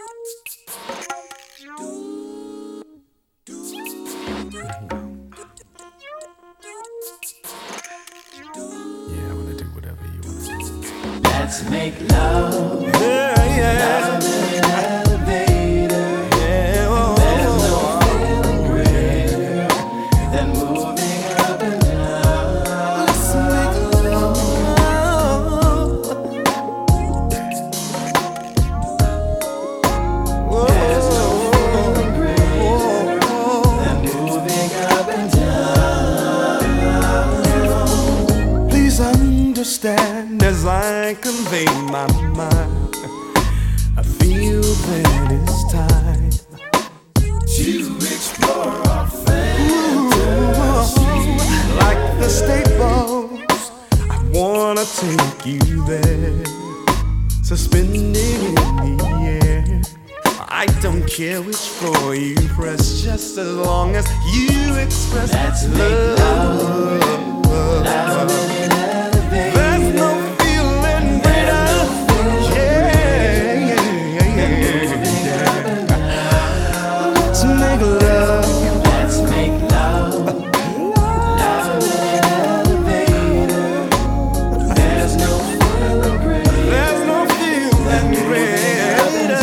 Yeah, I wanna do whatever you wanna do. Let's make love. Yeah, yeah. Love in an elevator. Yeah, oh, There's no feeling greater than moving up and down. let's make love. There's no feeling greater than moving up and down. Please understand as I convey my mind. I feel that it's time To explore our fantasy. like the Staples. I wanna take you there, suspended in the air. I don't care which floor you press, just as long as you express Let's make love. Love in an elevator. There's no feeling greater. Yeah, let's make love. Let's make love. Love in an elevator. There's no feeling greater. There's no feeling greater.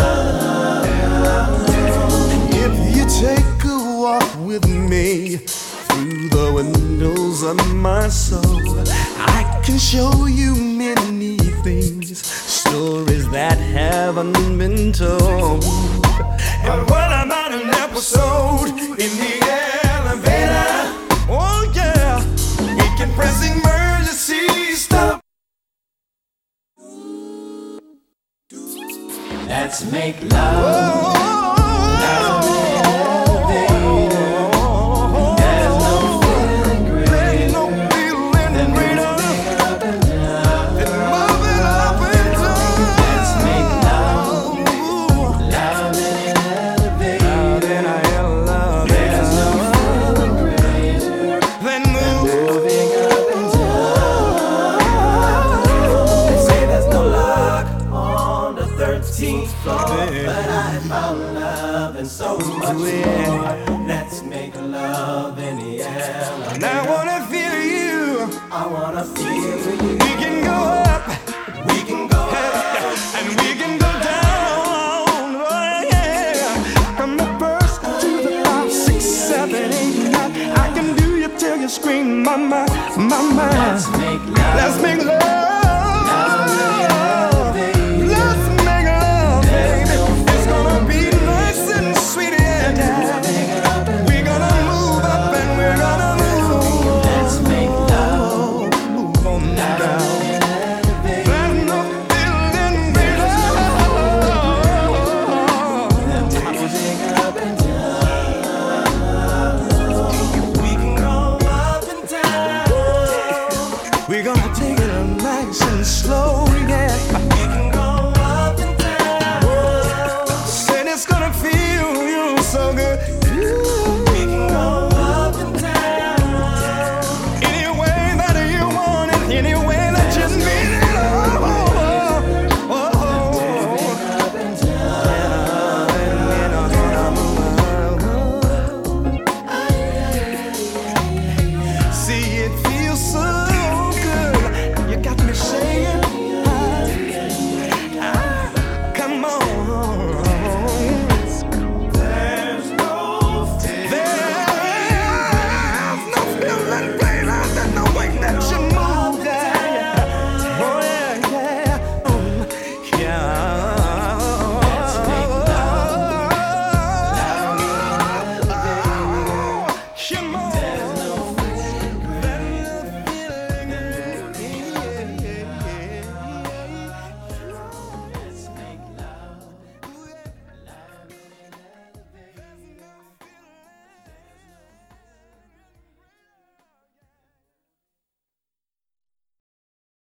If you take a walk with me through the windows of my soul, I can show you many things, stories that haven't been told. And what about an episode in the elevator? Oh yeah, we can press emergency stop. Let's make love. Love in an elevator. There's no feeling greater than moving up and down. Let's make love. Love in an elevator. There's no feeling greater than moving up and down. They say there's no luck on the 13th floor, but I found love and so much more. Let's make love in the elevator. And I wanna feel you. I wanna feel you. We can go up We can go up. and we can go down. Oh yeah. From the first to the 5, 6, 7, 8, 9. I can do you till you scream, mama, mama. Let's make love. Let's make